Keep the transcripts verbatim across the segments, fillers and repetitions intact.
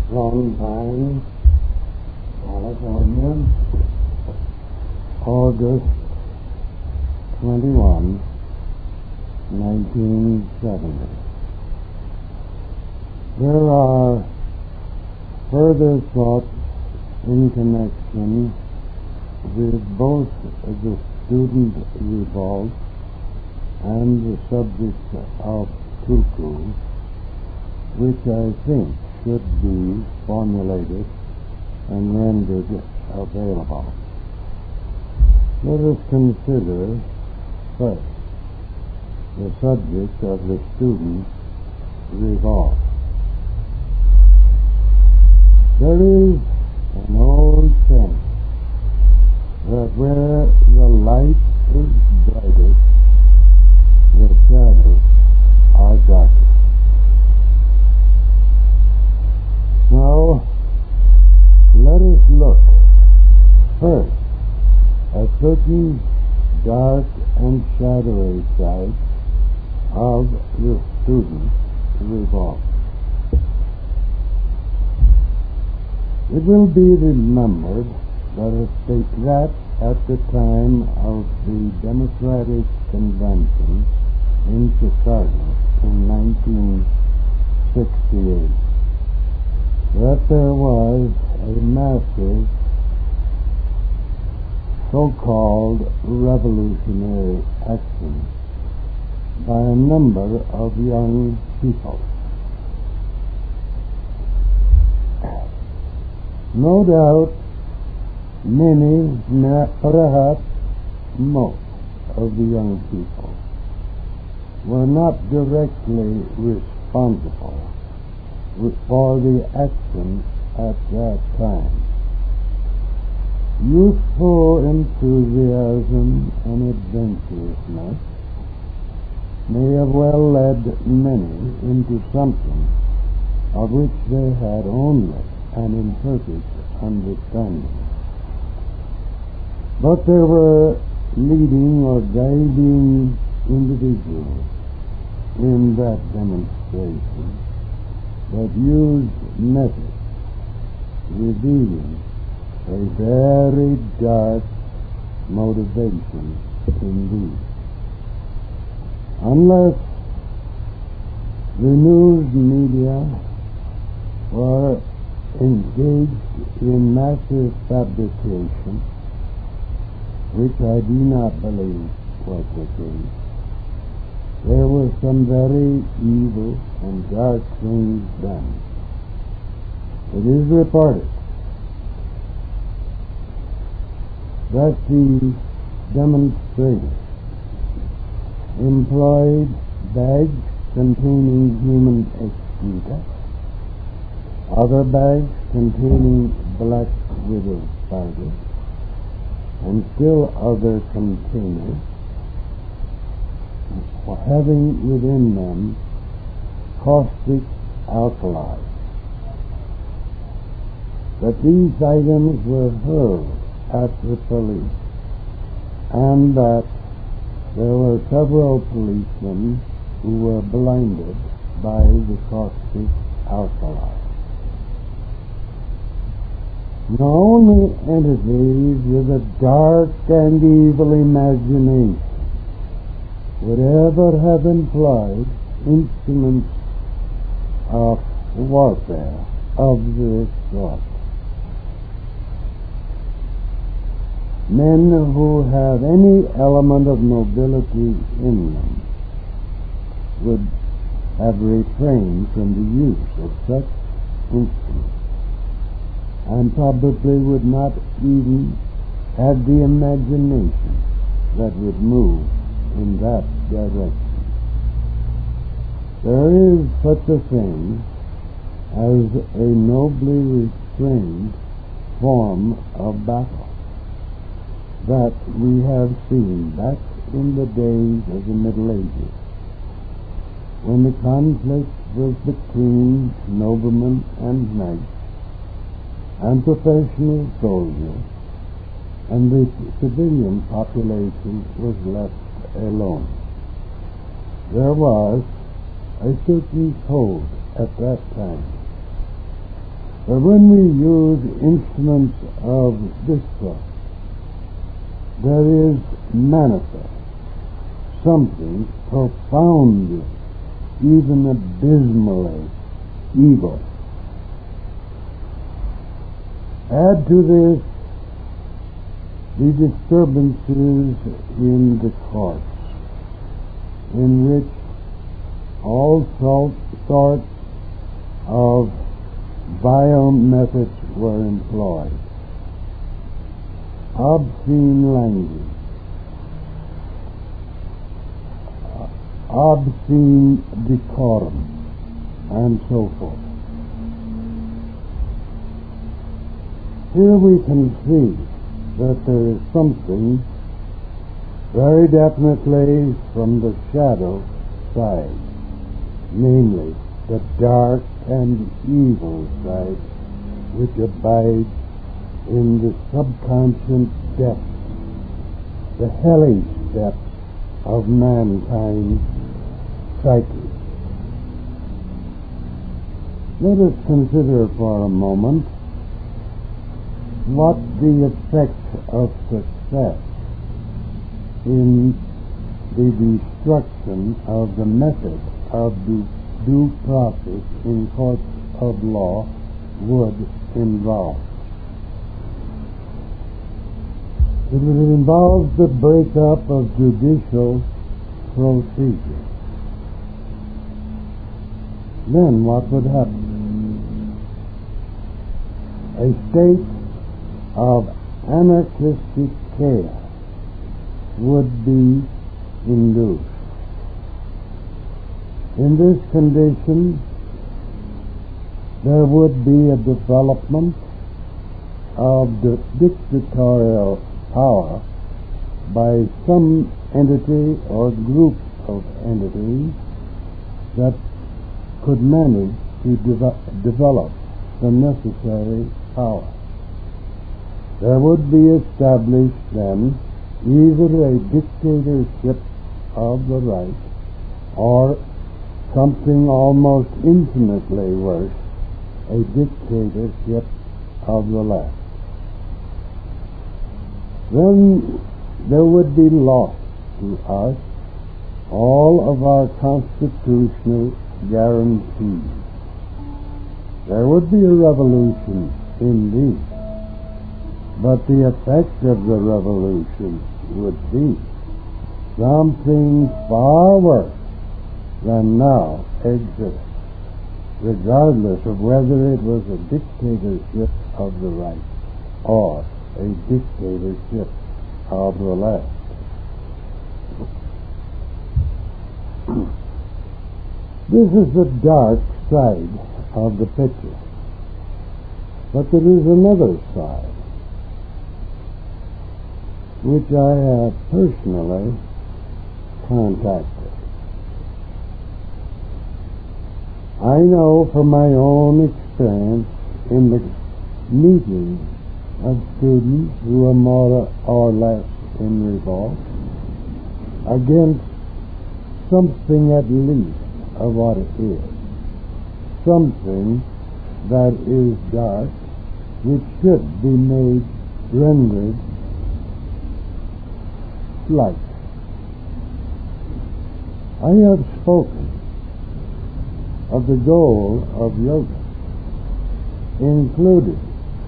Trondheim, California, August twenty-first, nineteen seventy. There are further thoughts in connection with both the student revolt and the subject of cuckoo, which I think should be formulated and rendered available. Let us consider first the subject of the student revolt. There is an old saying that where the light is brightest, the shadows are darkest. Now, let us look first at certain dark and shadowy sides of the student revolt. It will be remembered that, that at the time of the Democratic Convention in Chicago in nineteen sixty-eight, that there was a massive so-called revolutionary action by a number of young people. No doubt many, perhaps most of the young people were not directly responsible for the action at that time. Youthful enthusiasm and adventurousness may have well led many into something of which they had only an imperfect understanding. But there were leading or guiding individuals in that demonstration that used methods revealing a very dark motivation indeed. Unless the news media were engaged in massive fabrication, which I do not believe was the case, there were some very evil and dark things done. It is reported that the demonstrators employed bags containing human excreta, other bags containing black widow powder, and still other containers having within them caustic alkali. That these items were hurled at the police, and that there were several policemen who were blinded by the caustic alkali. Now, only entities with a dark and evil imagination would ever have employed instruments of warfare of this sort. Men who have any element of nobility in them would have refrained from the use of such instruments, and probably would not even have the imagination that would move in that direction. There is such a thing as a nobly restrained form of battle that we have seen back in the days of the Middle Ages, when the conflict was between noblemen and knights and professional soldiers, and the civilian population was left alone. There was a certain code at that time But when we use instruments of this sort, there is manifest something profoundly, even abysmally evil. Add to this the disturbances in the courts, in which all sorts of vile methods were employed, obscene language, obscene decorum, and so forth. Here we can see that there is something very definitely from the shadow side, namely the dark and evil side, which abides in the subconscious depths, the hellish depths of mankind's psyche. Let us consider for a moment what the effect of success in the destruction of the method of due, due process in courts of law would involve. It would involve the breakup of judicial procedure. Then what would happen? A state of anarchistic chaos would be induced. In this condition, there would be a development of the dictatorial power by some entity or group of entities that could manage to de- develop the necessary power. There would be established then either a dictatorship of the right or something almost infinitely worse, a dictatorship of the left. Then there would be lost to us all of our constitutional guarantees. There would be a revolution indeed, but the effect of the revolution would be something far worse than now exists, regardless of whether it was a dictatorship of the right or a dictatorship of the left. This is the dark side of the picture. But there is another side, which I have personally contacted. I know from my own experience in the meetings of students who are more or less in revolt against something at least of what it is, something that is dark, which should be made rendered light. I have spoken of the goal of yoga, including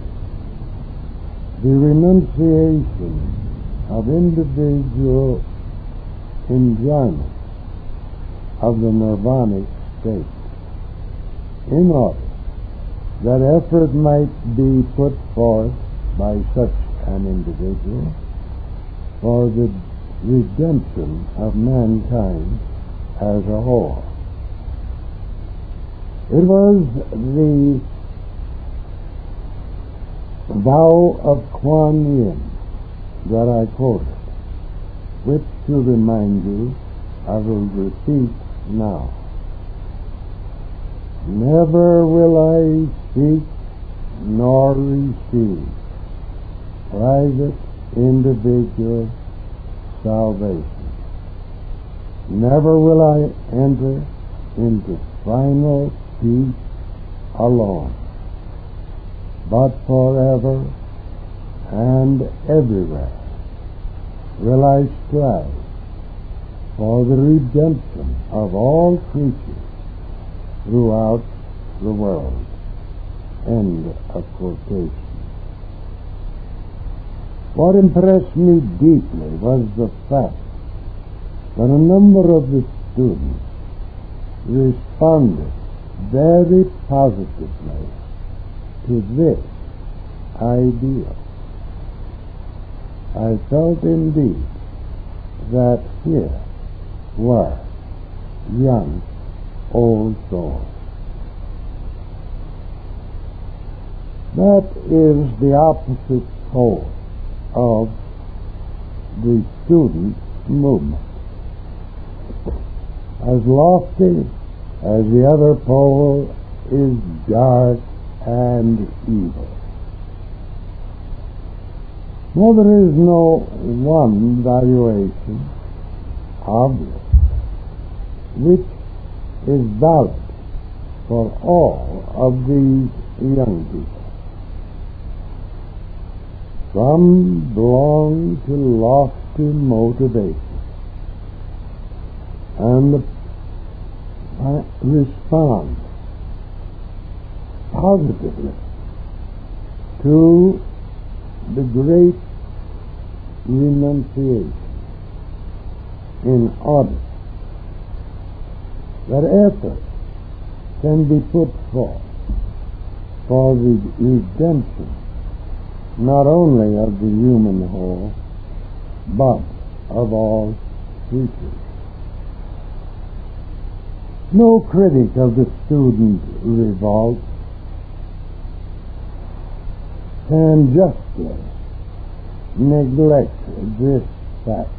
the renunciation of individual enjoyment of the nirvanic state, in order that effort might be put forth by such an individual for the redemption of mankind as a whole. It was the vow of Kuan Yin that I quoted, which, to remind you, I will repeat now. Never will I seek nor receive private individual salvation. Never will I enter into final peace alone. but forever and everywhere will I strive for the redemption of all creatures throughout the world. End of quotation. What impressed me deeply was the fact that a number of the students responded very positively to this ideal. I felt indeed that here were young, old souls. That is the opposite pole of the student movement. As lofty as the other pole is dark and evil. Now there is no one valuation of this which is valid for all of these young people. Some belong to lofty motivation and respond positively to the great renunciation in order that effort can be put forth for the redemption not only of the human whole, but of all creatures. No critic of the student revolt can justly neglect this fact.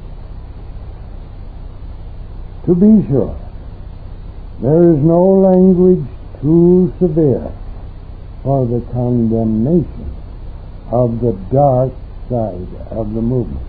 To be sure, there is no language too severe for the condemnation of the dark side of the movement.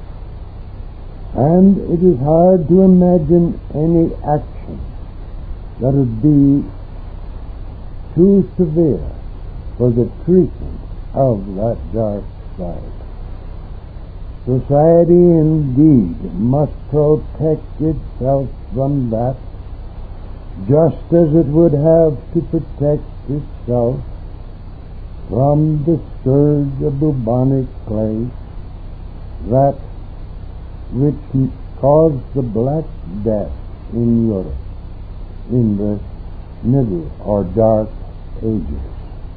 And it is hard to imagine any action that would be too severe for the treatment of that dark side. Society indeed must protect itself from that, just as it would have to protect itself from the scourge of bubonic plague, that which caused the Black Death in Europe in the Middle or Dark Ages.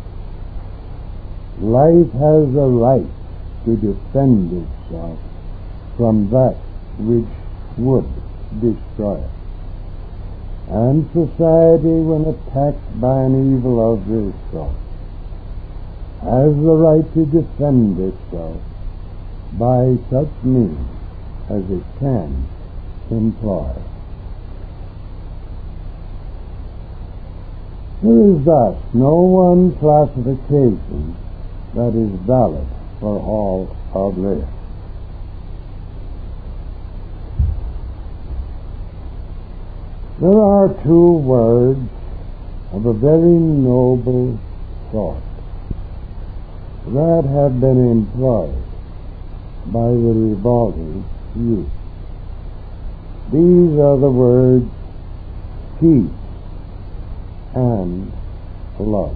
Life has a right to defend itself from that which would destroy it. And society, when attacked by an evil of this sort, has the right to defend itself by such means as it can employ. There is thus no one classification that is valid for all of this. There are two words of a very noble sort that have been employed by the revolting youth. These are the words peace and love.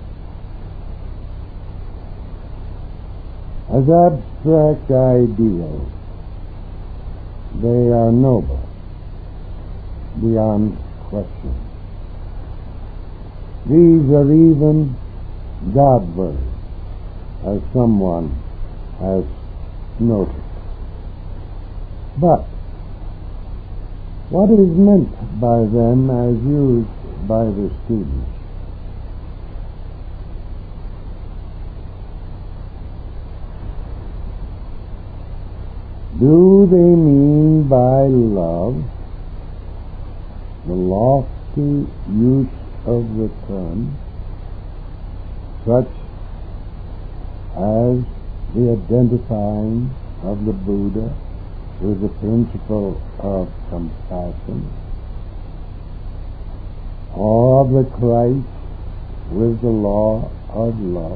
As abstract ideals, they are noble beyond question. These are even God words, as someone has noted. But what is meant by them as used by the students? Do they mean by love the lofty use of the term, such as the identifying of the Buddha with the principle of compassion, or of the Christ with the law of love,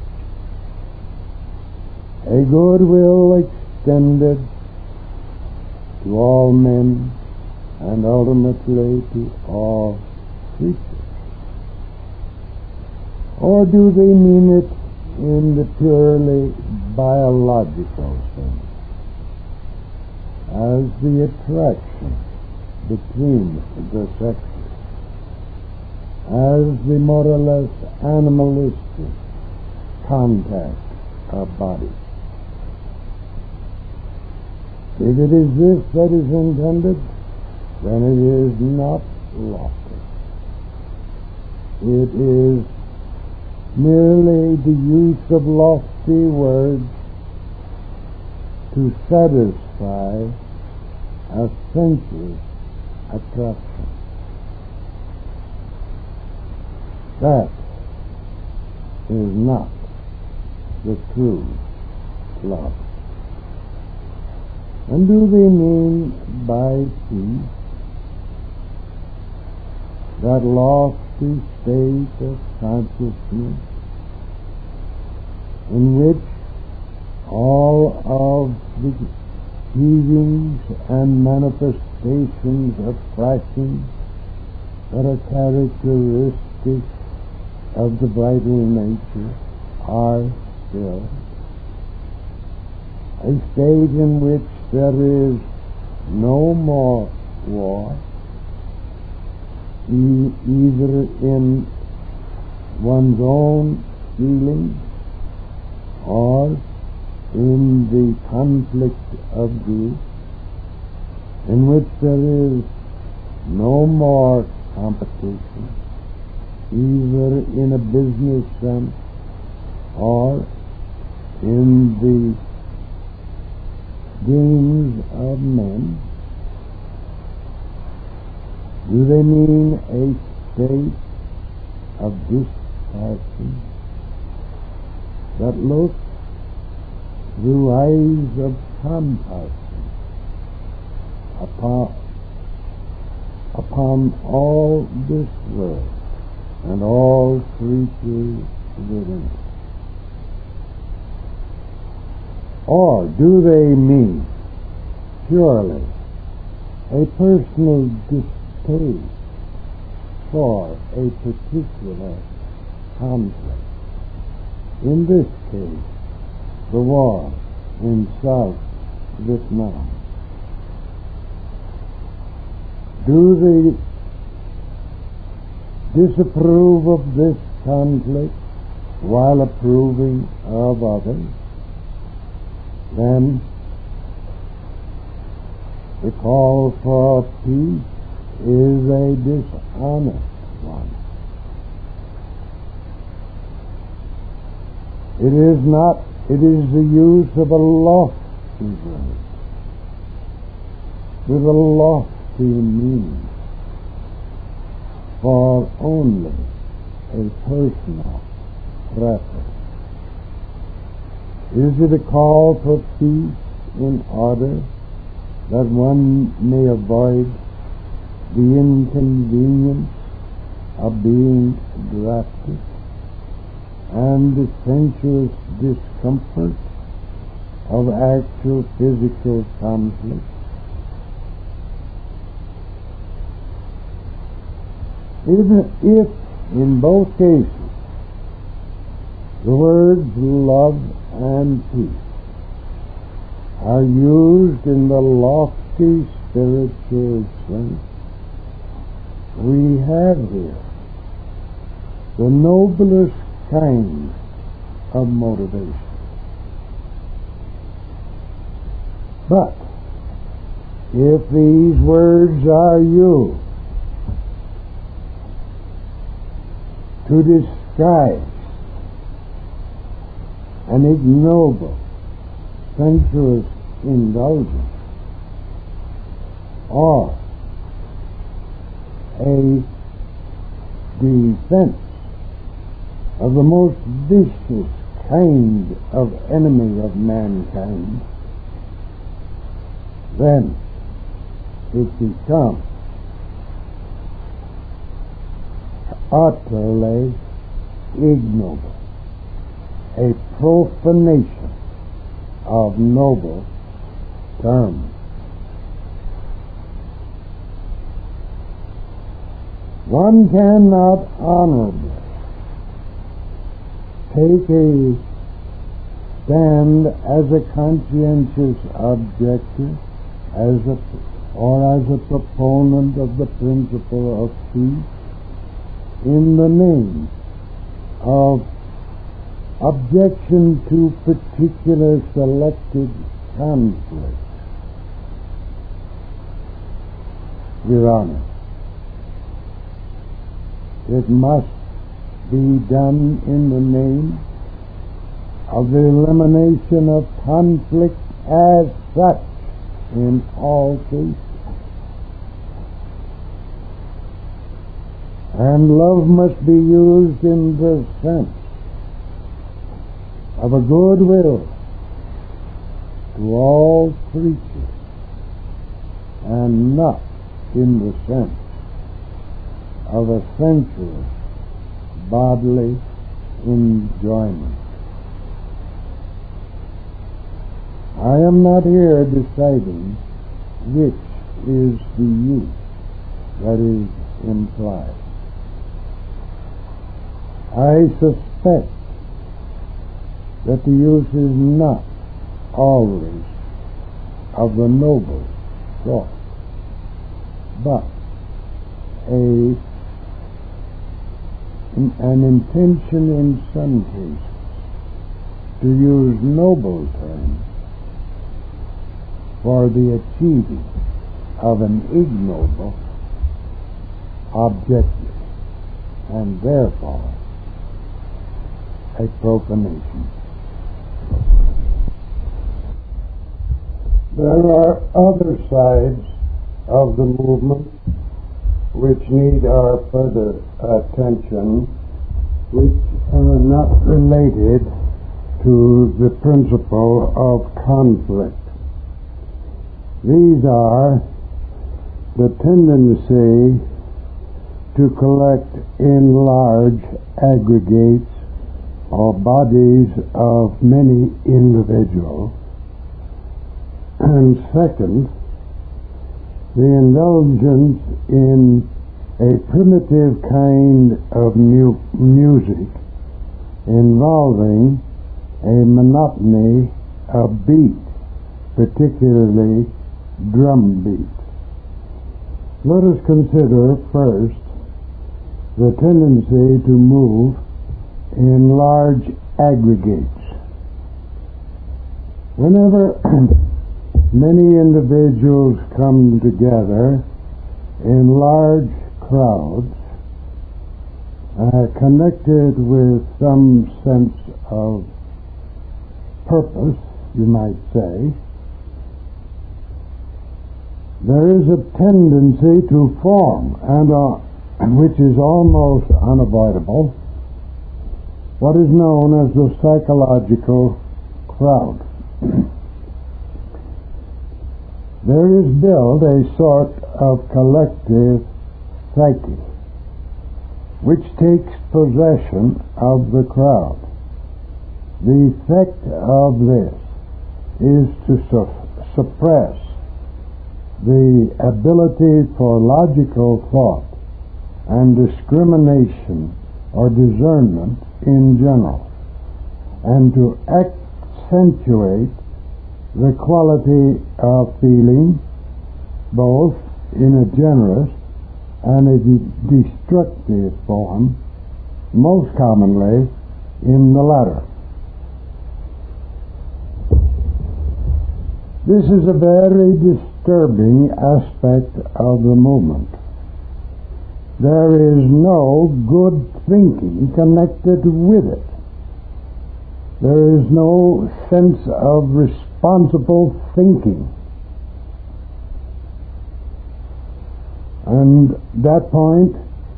a goodwill extended to all men and ultimately to all creatures? Or do they mean it in the purely biological sense, as the attraction between the sexes, as the more or less animalistic contact of bodies? If it is this that is intended, then it is not lawful. It is merely the use of lofty words to satisfy a sensuous attraction. That is not the true love. And do they mean by peace that lofty state of consciousness in which all of the heavings and manifestations of crashing that are characteristic of the vital nature are still? A state in which there is no more war, e- either in one's own feelings or in the conflict of groups, in which there is no more competition, either in a business sense or in the games of men. Do they mean a state of dispassion that looks through eyes of compassion upon, upon all this world and all creatures within it? Or do they mean purely a personal distaste for a particular conflict? In this case, the war in South Vietnam. Do they disapprove of this conflict while approving of others? Then the call for peace is a dishonest one. It is not, it is the use of a lofty word with a lofty meaning for only a personal preference. Is it a call for peace in order that one may avoid the inconvenience of being drafted and the sensuous discomfort of actual physical conflict? If, if in both cases the words love and peace are used in the lofty spiritual sense, we have here the noblest kind of motivation. But if these words are used to disguise an ignoble, sensuous indulgence, or a defense of the most vicious kind of enemy of mankind, then it becomes utterly ignoble. a profanation of noble terms. One cannot honorably take a stand as a conscientious objector, as a, or as a proponent of the principle of peace in the name of objection to particular selected conflicts. Your Honor, it must be done in the name of the elimination of conflict as such in all cases. And love must be used in the sense of a goodwill to all creatures, and not in the sense of a sensuous bodily enjoyment. I am not here deciding which is the use that is implied. I suspect that the use is not always of the noble sort, but a, an intention in some cases to use noble terms for the achieving of an ignoble objective, and therefore a profanation. There are other sides of the movement which need our further attention, which are not related to the principle of conflict. These are the tendency to collect in large aggregates or bodies of many individuals, and second, the indulgence in a primitive kind of mu- music involving a monotony of beat, particularly drum beat. Let us consider first the tendency to move in large aggregates. Whenever many individuals come together in large crowds, uh, connected with some sense of purpose, you might say, there is a tendency to form, and uh, which is almost unavoidable, what is known as the psychological crowd. There is built a sort of collective psyche which takes possession of the crowd. The effect of this is to su- suppress the ability for logical thought and discrimination or discernment in general, and to accentuate the quality of feeling both in a generous and a de- destructive form, most commonly in the latter. This is a very disturbing aspect of the movement. There is no good thinking connected with it. There is no sense of responsible thinking. And that point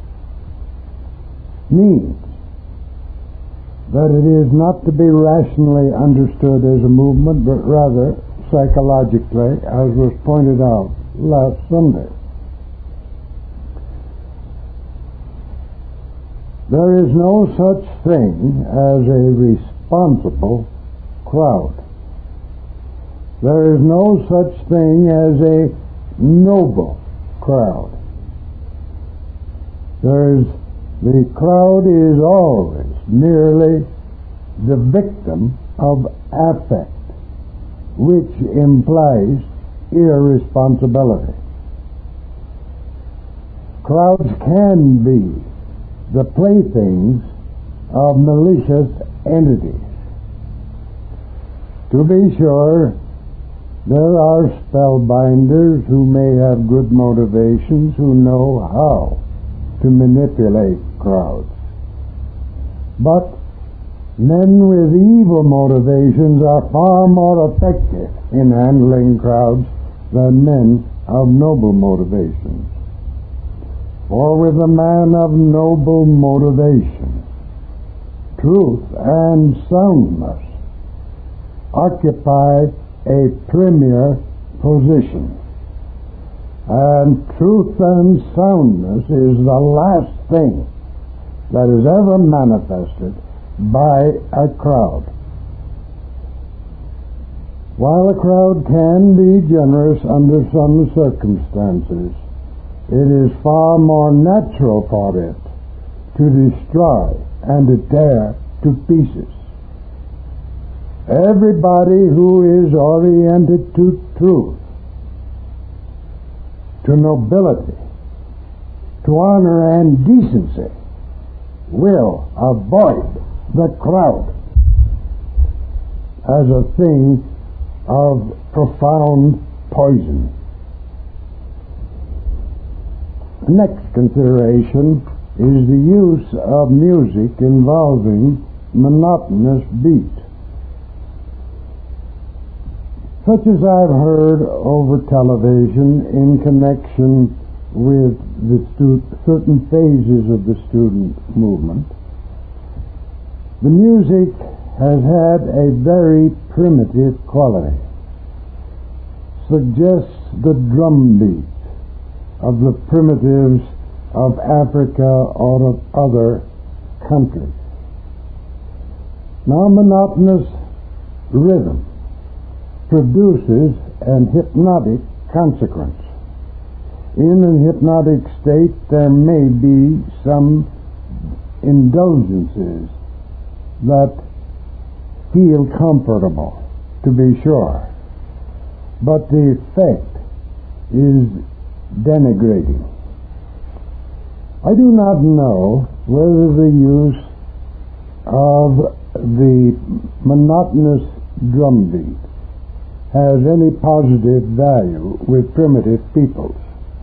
means that it is not to be rationally understood as a movement, but rather psychologically, as was pointed out last Sunday. There is no such thing as a irresponsible crowd. There is no such thing as a noble crowd. There is, the crowd is always merely the victim of affect, which implies irresponsibility. Crowds can be the playthings of malicious entities. To be sure, there are spellbinders who may have good motivations, who know how to manipulate crowds. But men with evil motivations are far more effective in handling crowds than men of noble motivations. For with a man of noble motivation, truth and soundness occupy a premier position. And truth and soundness is the last thing that is ever manifested by a crowd. While a crowd can be generous under some circumstances, it is far more natural for it to destroy and to tear to pieces. Everybody who is oriented to truth, to nobility, to honor and decency, will avoid the crowd as a thing of profound poison. The next consideration is the use of music involving monotonous beat. Such as I've heard over television in connection with the stu- certain phases of the student movement, the music has had a very primitive quality, suggests the drum beat of the primitives of Africa or of other countries. Now, monotonous rhythm produces an hypnotic consequence. In a hypnotic state, there may be some indulgences that feel comfortable, to be sure, but the effect is denigrating. I do not know whether the use of the monotonous drum beat has any positive value with primitive peoples.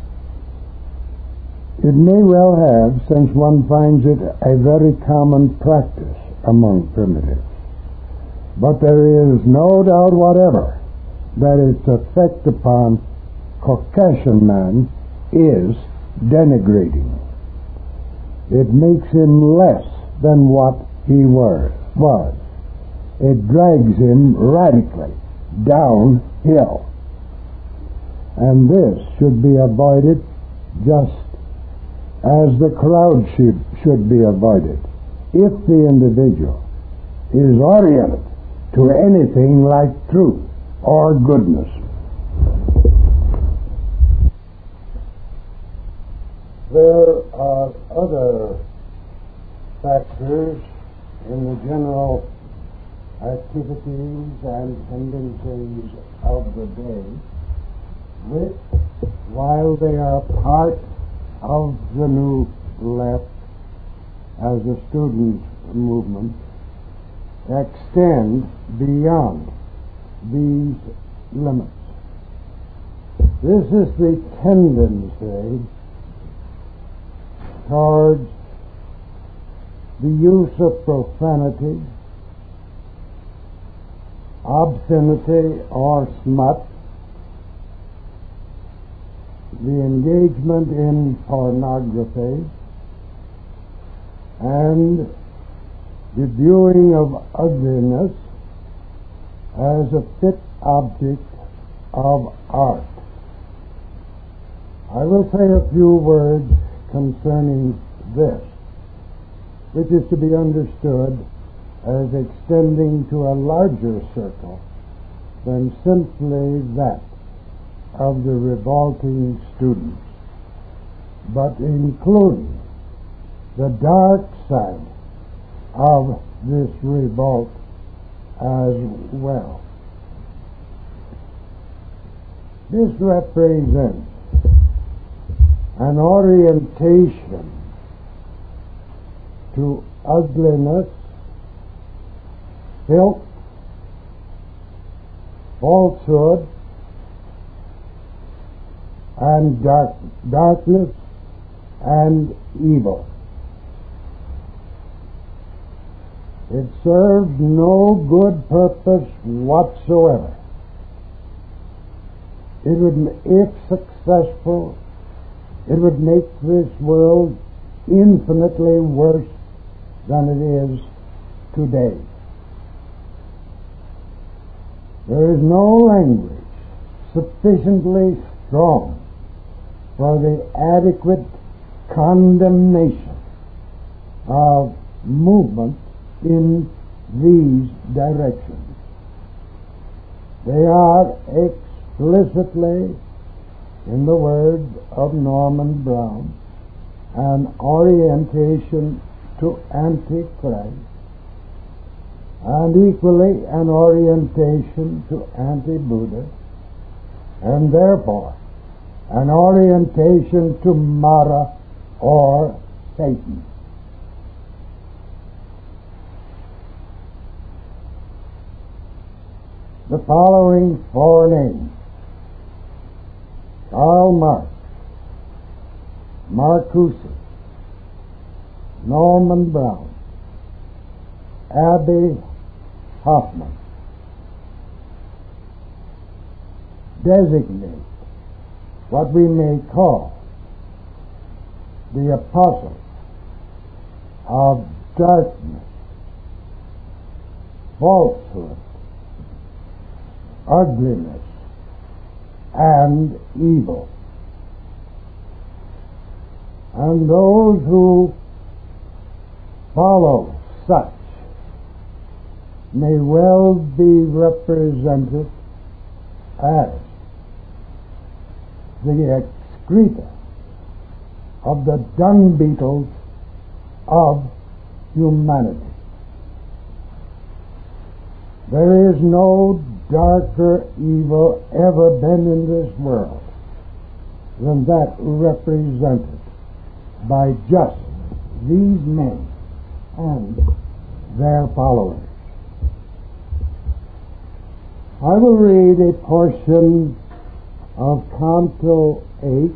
It may well have, since one finds it a very common practice among primitives. But there is no doubt whatever that its effect upon Caucasian man is denigrating. It makes him less than what he was. was. It drags him radically downhill. And this should be avoided just as the crowd should, should be avoided if the individual is oriented to anything like truth or goodness. There are other factors in the general activities and tendencies of the day which, while they are part of the new left as a student movement, extend beyond these limits. This is the tendency towards the use of profanity, obscenity or smut, the engagement in pornography, and the viewing of ugliness as a fit object of art. I will say a few words concerning this, which is to be understood as extending to a larger circle than simply that of the revolting students, but including the dark side of this revolt as well. This represents an orientation to ugliness, filth, falsehood, and dark, darkness and evil. It serves no good purpose whatsoever. It would, if successful, it would make this world infinitely worse than it is today. There is no language sufficiently strong for the adequate condemnation of movement in these directions. They are explicitly, in the words of Norman Brown, an orientation to Antichrist, and equally an orientation to anti-Buddha, and therefore an orientation to Mara or Satan. The following four names: Karl Marx, Marcuse, Norman Brown, Abbie Hoffman, designate what we may call the apostles of darkness, falsehood, ugliness, and evil. And those who follow such may well be represented as the excreta of the dung beetles of humanity. There is no darker evil ever been in this world than that represented by just these men and their followers. I will read a portion of Canto eight,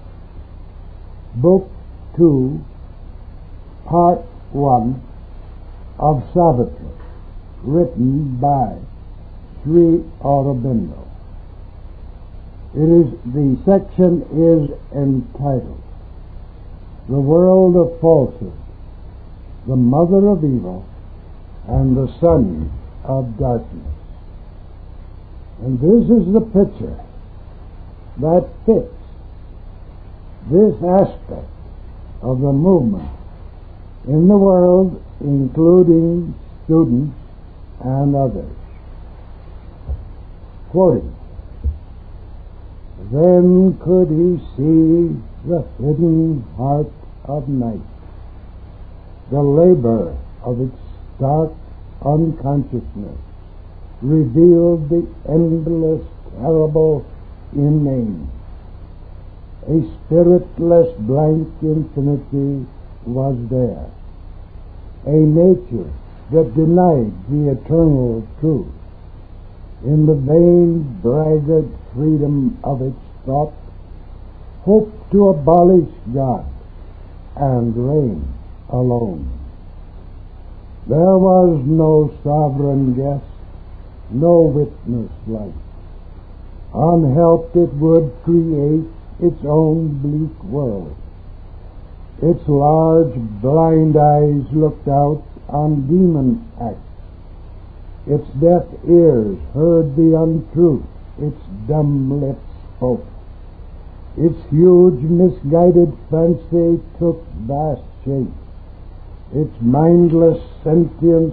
Book two, Part one of Savitri, written by Sri Aurobindo. It is, the section is entitled The World of Falsehood, the Mother of Evil, and the Son of Darkness. And this is the picture that fits this aspect of the movement in the world, including students and others. Quoting, "Then could he see the hidden heart of night, the labor of its dark unconsciousness revealed the endless, terrible inane. A spiritless blank infinity was there, a nature that denied the eternal truth. In the vain braggart freedom of its thought, hoped to abolish God and reign alone. There was no sovereign guest, no witness light. Unhelped it would create its own bleak world. Its large blind eyes looked out on demon acts. Its deaf ears heard the untruth. Its dumb lips spoke. Its huge misguided fancy took vast shape. Its mindless sentience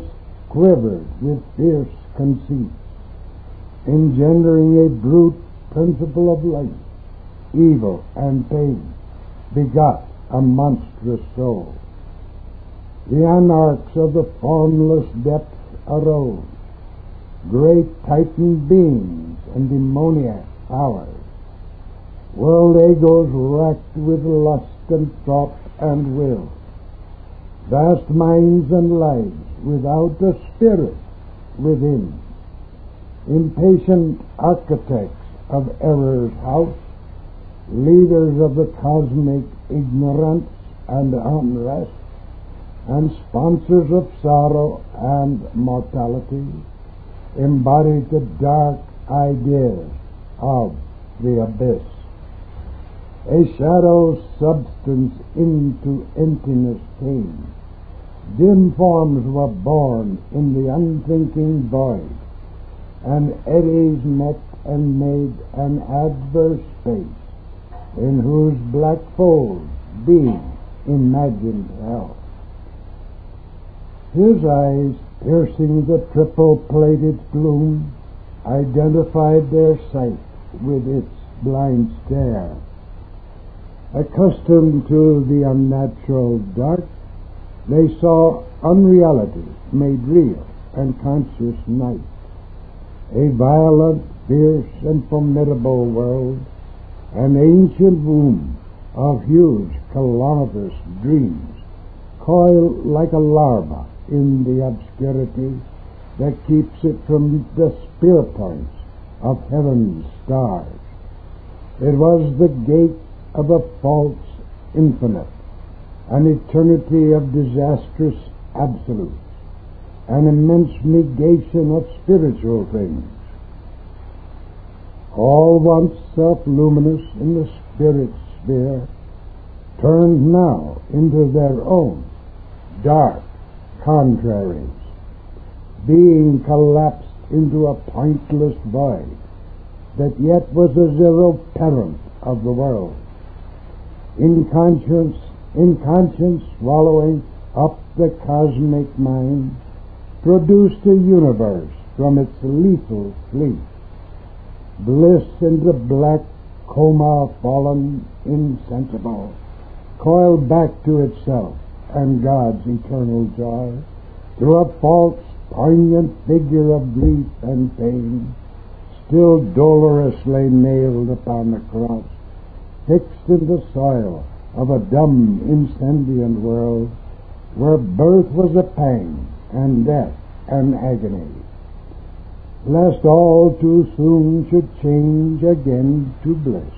quivered with fierce conceit, engendering a brute principle of life, evil and pain, begot a monstrous soul. The anarchs of the formless depths arose, great titan beings and demoniac powers, world egos racked with lust and thought and will, vast minds and lives without a spirit within, impatient architects of error's house, leaders of the cosmic ignorance and unrest, and sponsors of sorrow and mortality, embodied the dark ideas of the abyss. A shadow substance into emptiness came. Dim forms were born in the unthinking void, and eddies met and made an adverse space, in whose black folds being imagined hell. His eyes, piercing the triple-plated gloom, identified their sight with its blind stare. Accustomed to the unnatural dark, they saw unreality made real and conscious night. A violent, fierce, and formidable world, an ancient womb of huge, calamitous dreams, coiled like a larva in the obscurity that keeps it from the spear points of heaven's stars. It was the gate of a false infinite, an eternity of disastrous absolutes, an immense negation of spiritual things. All once self-luminous in the spirit sphere turned now into their own dark contraries, being collapsed into a pointless void that yet was a zero parent of the world. In conscience, in conscience swallowing up the cosmic mind, produced a universe from its lethal fleet. Bliss in the black coma fallen, insensible, coiled back to itself and God's eternal joy, through a false, poignant figure of grief and pain, still dolorously nailed upon the cross, fixed in the soil of a dumb, incendient world, where birth was a pang and death an agony, lest all too soon should change again to bliss.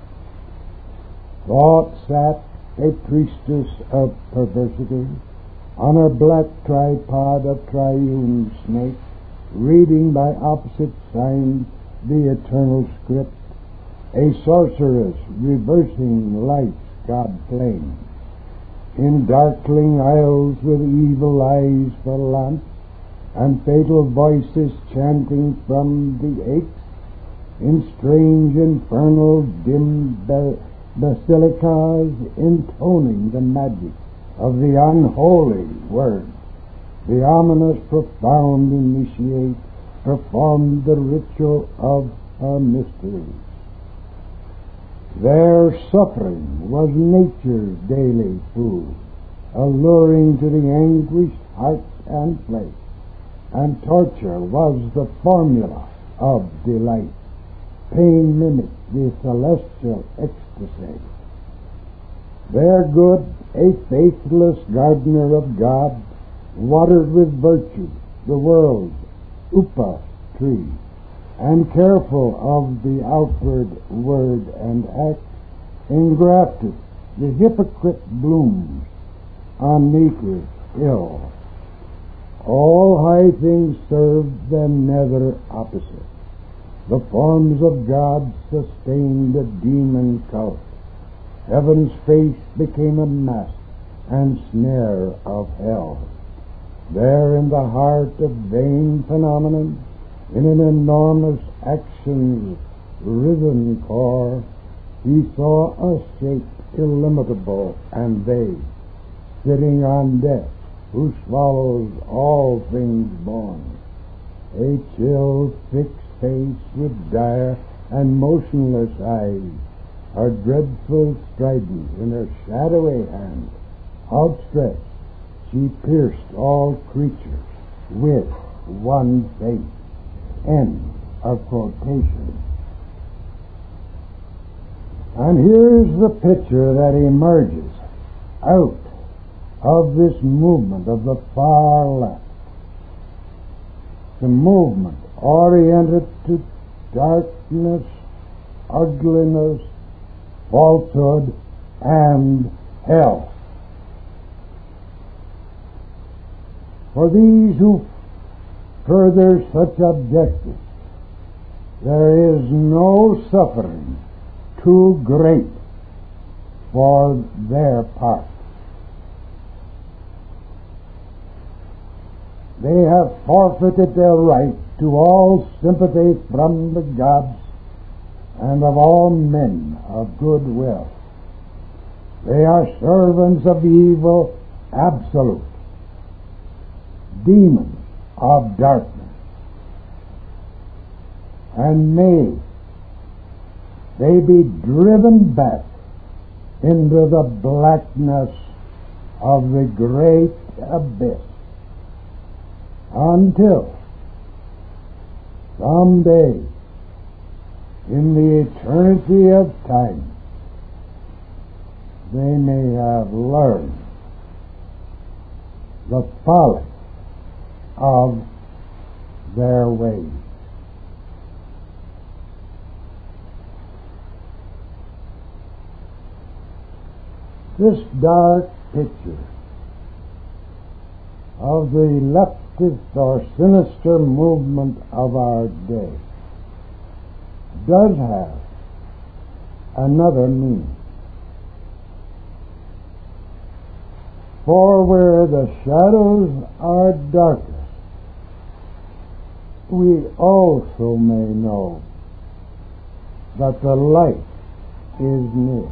Thought sat a priestess of perversity on her black tripod of triune snake, reading by opposite signs the eternal script, a sorceress reversing life's God flame, in darkling aisles with evil eyes for lamps, and fatal voices chanting from the aches, in strange infernal dim ba- basilicas intoning the magic of the unholy word. The ominous profound initiate performed the ritual of her mysteries. Their suffering was nature's daily food, alluring to the anguished heart and flesh, and torture was the formula of delight. Pain mimicked the celestial ecstasy. Their good, a faithless gardener of God, watered with virtue the world's upa tree, and careful of the outward word and act, engrafted the hypocrite blooms on nature's hill. All high things served their nether opposite. The forms of God sustained a demon cult. Heaven's face became a mask and snare of hell. There in the heart of vain phenomenon, in an enormous action's risen core, he saw a shape illimitable and vague, sitting on death who swallows all things born, a chill, fixed face with dire and motionless eyes, her dreadful trident in her shadowy hand, outstretched, she pierced all creatures with one face. End of quotation. And here's the picture that emerges out of this movement of the far left. The movement oriented to darkness, ugliness, falsehood, and hell. For these who further such objectives, there is no suffering too great for their part. They have forfeited their right to all sympathy from the gods and of all men of good will. They are servants of evil absolute, demons of darkness. And may they be driven back into the blackness of the great abyss until someday in the eternity of time they may have learned the folly of their ways. This dark picture of the leftist or sinister movement of our day does have another meaning. For where the shadows are darkest, we also may know that the light is near.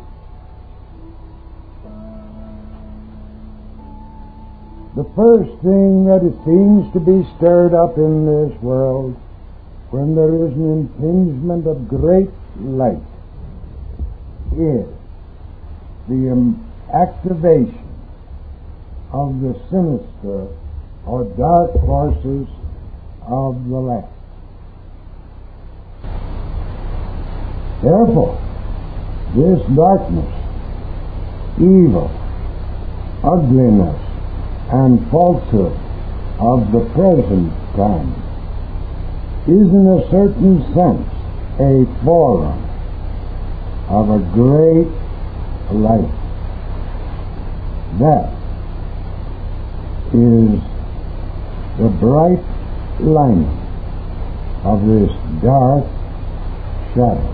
The first thing that it seems to be stirred up in this world when there is an impingement of great light is the um, activation of the sinister or dark forces of the left. Therefore, this darkness, evil, ugliness, and falsehood of the present time is in a certain sense a forerunner of a great light. That is the bright lining of this dark shadow.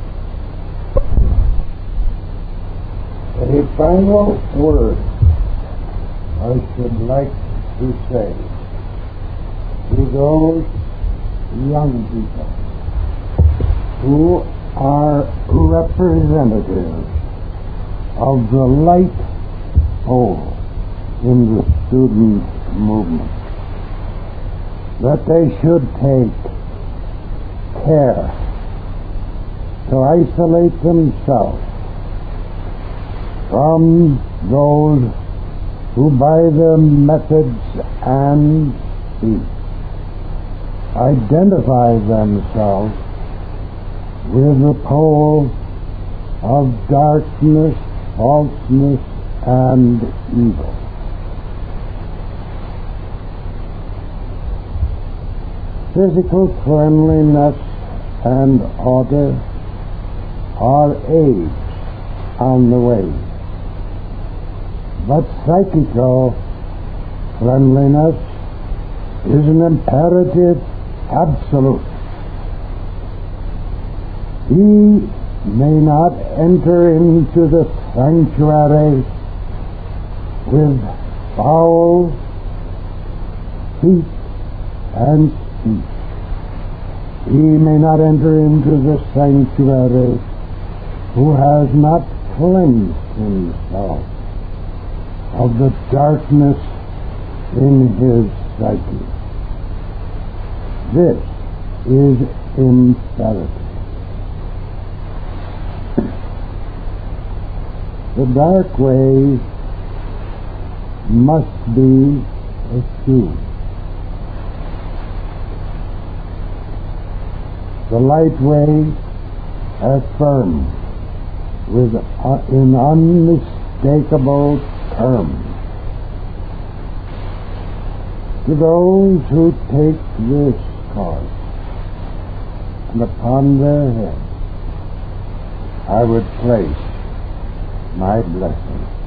A final word I should like to say to those young people who are representatives of the light pole in the student movement, that they should take care to isolate themselves from those who by their methods and speech identify themselves with the pole of darkness, falseness, and evil. Physical cleanliness and order are aids on the way, but psychical cleanliness is an imperative absolute. He may not enter into the sanctuary with foul feet and speech. He may not enter into the sanctuary who has not cleansed himself of the darkness in his psyche. This is imperative. The dark way must be eschewed. The light way affirmed with uh, in unmistakable terms. To those who take this course, and upon their heads I would place my blessing.